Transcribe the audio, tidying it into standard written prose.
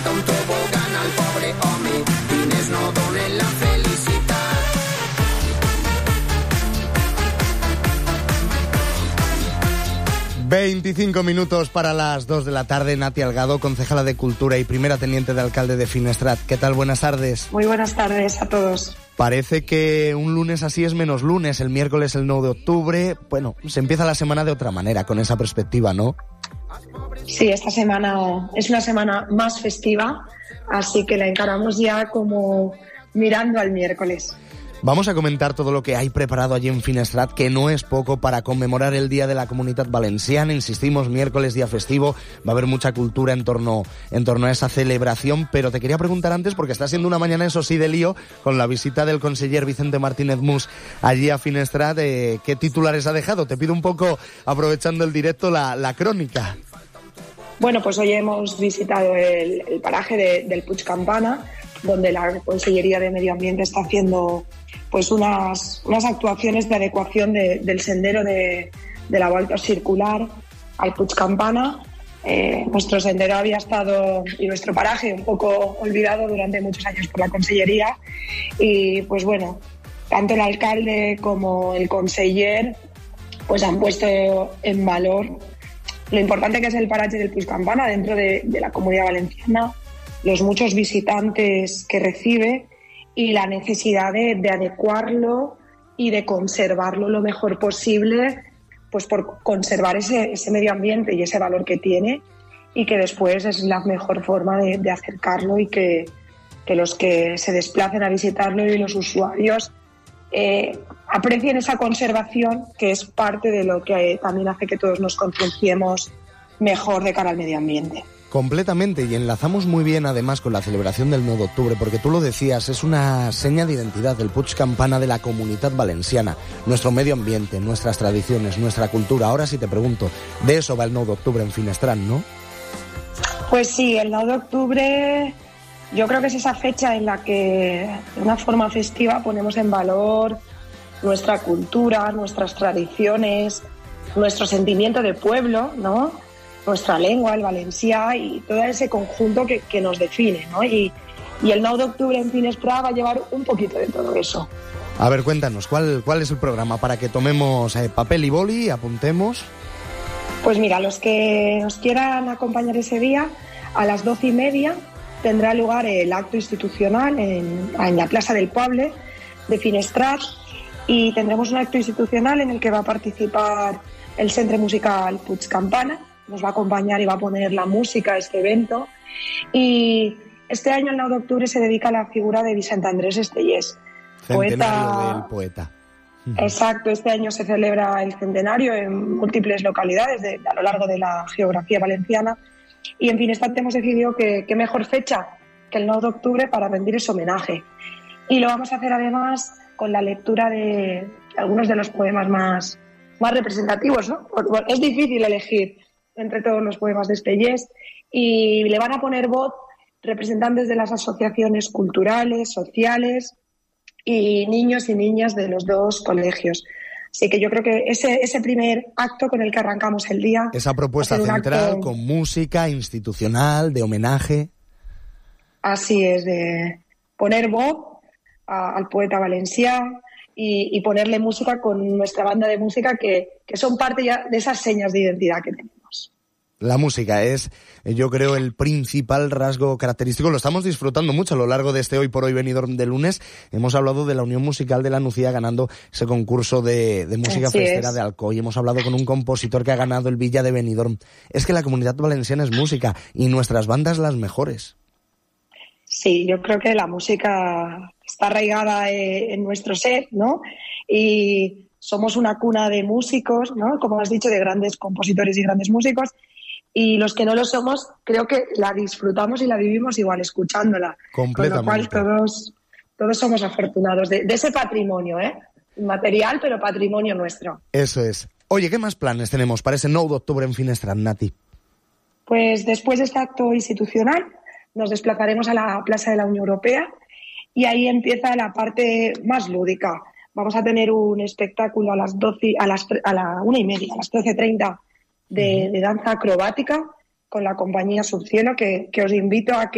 falta un tobogán al pobre home, diners no donen la felicitat. 25 minutos para las 2 de la tarde. Nati Algado, concejala de Cultura y primera teniente de alcalde de Finestrat. ¿Qué tal? Buenas tardes. Muy buenas tardes a todos. Parece que un lunes así es menos lunes. El miércoles, el 9 de octubre. Bueno, se empieza la semana de otra manera, con esa perspectiva, ¿no? Sí, esta semana es una semana más festiva, así que la encaramos ya como mirando al miércoles. Vamos a comentar todo lo que hay preparado allí en Finestrat, que no es poco, para conmemorar el Día de la Comunitat Valenciana. Insistimos, miércoles, día festivo, va a haber mucha cultura en torno a esa celebración, pero te quería preguntar antes, porque está siendo una mañana, eso sí, de lío, con la visita del conseller Vicente Martínez Mus allí a Finestrat. ¿Qué titulares ha dejado? Te pido un poco, aprovechando el directo, la crónica. Bueno, pues hoy hemos visitado el paraje del Puig Campana, donde la Consellería de Medio Ambiente está haciendo pues unas actuaciones de adecuación del sendero de la Volta Circular al Puig Campana. Nuestro sendero había estado, y nuestro paraje, un poco olvidado durante muchos años por la Consellería, y pues bueno, tanto el alcalde como el conseller pues han puesto en valor lo importante que es el paraje del Puig Campana dentro de la Comunidad Valenciana, los muchos visitantes que recibe y la necesidad de adecuarlo y de conservarlo lo mejor posible, pues por conservar ese medio ambiente y ese valor que tiene, y que después es la mejor forma de acercarlo y que los que se desplacen a visitarlo y los usuarios aprecien esa conservación, que es parte de lo que también hace que todos nos concienciemos mejor de cara al medio ambiente. Completamente, y enlazamos muy bien además con la celebración del 9 de octubre, porque tú lo decías, es una seña de identidad del Puig Campana de la Comunitat Valenciana, nuestro medio ambiente, nuestras tradiciones, nuestra cultura. Ahora sí te pregunto, de eso va el 9 de octubre en Finestrat, ¿no? Pues sí, el 9 de octubre yo creo que es esa fecha en la que de una forma festiva ponemos en valor nuestra cultura, nuestras tradiciones, nuestro sentimiento de pueblo, ¿no? Nuestra lengua, el valencià y todo ese conjunto que nos define, ¿no? Y el 9 de octubre en Finestrat va a llevar un poquito de todo eso. A ver, cuéntanos, ¿cuál es el programa para que tomemos papel y boli y apuntemos? Pues mira, los que nos quieran acompañar ese día, a las 12:30 tendrá lugar el acto institucional en la Plaza del Poble de Finestrat, y tendremos un acto institucional en el que va a participar el Centre Musical Puig Campana. Nos va a acompañar y va a poner la música a este evento. Y este año, el 9 de octubre, se dedica a la figura de Vicent Andrés Estellés. Centenario del poeta. Exacto, este año se celebra el centenario en múltiples localidades a lo largo de la geografía valenciana. Y en Finestrat hemos decidido que qué mejor fecha que el 9 de octubre para rendir ese homenaje. Y lo vamos a hacer además con la lectura de algunos de los poemas más representativos, ¿no? Es difícil elegir entre todos los poemas de Estellés, y le van a poner voz representantes de las asociaciones culturales, sociales y niños y niñas de los dos colegios. Así que yo creo que ese primer acto con el que arrancamos el día... Esa propuesta central con música institucional, de homenaje... Así es, de poner voz al poeta valencià y ponerle música con nuestra banda de música, que son parte ya de esas señas de identidad que tenemos. La música es, yo creo, el principal rasgo característico. Lo estamos disfrutando mucho a lo largo de este Hoy por Hoy Benidorm de lunes. Hemos hablado de la Unión Musical de la Nucía ganando ese concurso de música festera de Alcoy. Hemos hablado con un compositor que ha ganado el Villa de Benidorm. Es que la Comunitat Valenciana es música, y nuestras bandas las mejores. Sí, yo creo que la música está arraigada en nuestro ser, ¿no? Y somos una cuna de músicos, ¿no? Como has dicho, de grandes compositores y grandes músicos. Y los que no lo somos, creo que la disfrutamos y la vivimos igual escuchándola. Completamente. Con lo cual todos somos afortunados de ese patrimonio, material, pero patrimonio nuestro. Eso es. Oye, ¿qué más planes tenemos para ese 9 de octubre en Finestrat, Nati? Pues después de este acto institucional nos desplazaremos a la Plaza de la Unión Europea, y ahí empieza la parte más lúdica. Vamos a tener un espectáculo a las 12, a la 1:30, a las 12:30 de danza acrobática con la compañía Subcielo, que os invito a que